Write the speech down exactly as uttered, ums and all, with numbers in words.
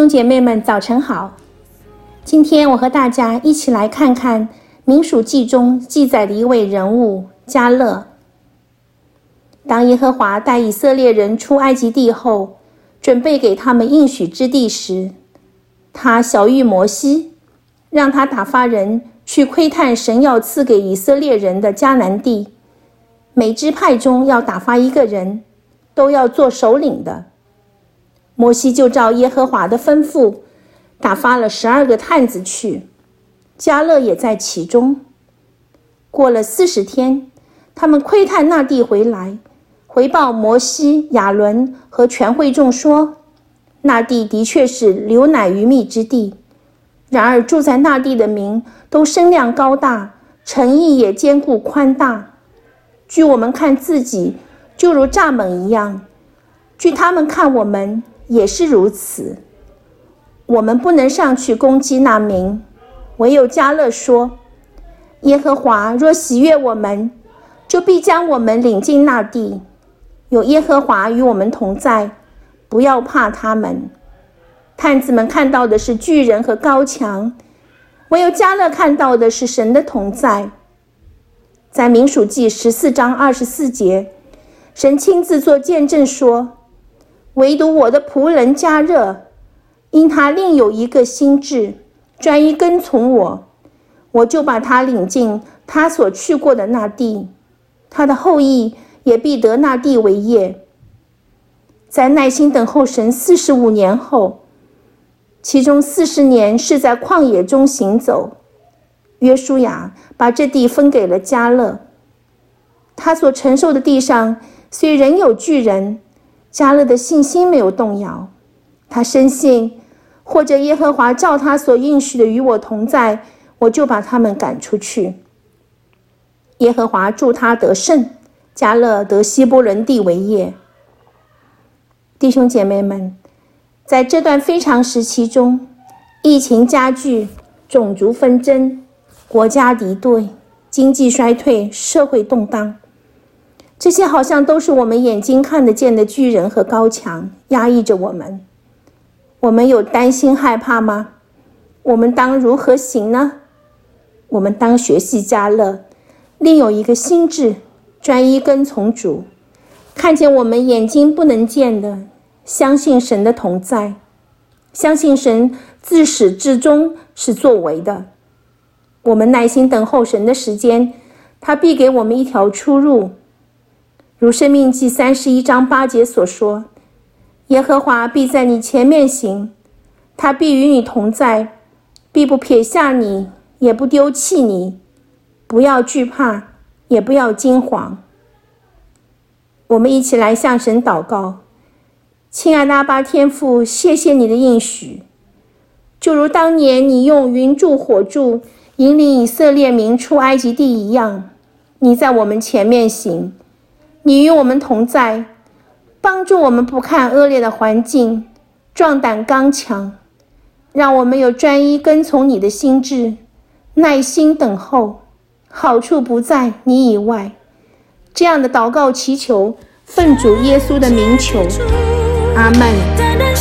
兄姐妹们，早晨好！今天我和大家一起来看看民数记中记载的一位人物迦勒。当耶和华带以色列人出埃及地后，准备给他们应许之地时，他晓谕摩西，让他打发人去窥探神要赐给以色列人的迦南地，每支派中要打发一个人，都要做首领的。摩西就照耶和华的吩咐，打发了十二个探子去，迦勒也在其中。过了四十天，他们窥探那地回来，回报摩西、亚伦和全会众说，那地的确是流奶与蜜之地。然而住在那地的民都身量高大，城邑也坚固宽大。据我们看自己，就如蚱蜢一样；据他们看我们，也是如此。我们不能上去攻击那民，唯有迦勒说，耶和华若喜悦我们，就必将我们领进那地。有耶和华与我们同在，不要怕他们。探子们看到的是巨人和高墙，唯有迦勒看到的是神的同在。在民数记十四章二十四节，神亲自做见证说，唯独我的仆人迦勒，因他另有一个心志，专一跟从我，我就把他领进他所去过的那地，他的后裔也必得那地为业。在耐心等候神四十五年后，其中四十年是在旷野中行走，约书亚把这地分给了迦勒。他所承受的地上虽仍有巨人，迦勒的信心没有动摇。他深信，或者耶和华照他所应许的与我同在，我就把他们赶出去。耶和华助他得胜，迦勒得希伯伦地为业。弟兄姐妹们，在这段非常时期中，疫情加剧，种族纷争，国家敌对，经济衰退，社会动荡，这些好像都是我们眼睛看得见的巨人和高墙，压抑着我们。我们有担心害怕吗？我们当如何行呢？我们当学习迦勒，另有一个心志，专一跟从主，看见我们眼睛不能见的，相信神的同在，相信神自始至终是作为的。我们耐心等候神的时间，他必给我们一条出路。如申命记三十一章八节所说，耶和华必在你前面行，他必与你同在，必不撇下你，也不丢弃你。不要惧怕，也不要惊惶。我们一起来向神祷告。亲爱的阿爸天父，谢谢你的应许，就如当年你用云柱火柱引领以色列民出埃及地一样，你在我们前面行，你与我们同在，帮助我们不看恶劣的环境，壮胆刚强，让我们有专一跟从你的心志，耐心等候，好处不在你以外。这样的祷告祈求，奉主耶稣的名求，阿们。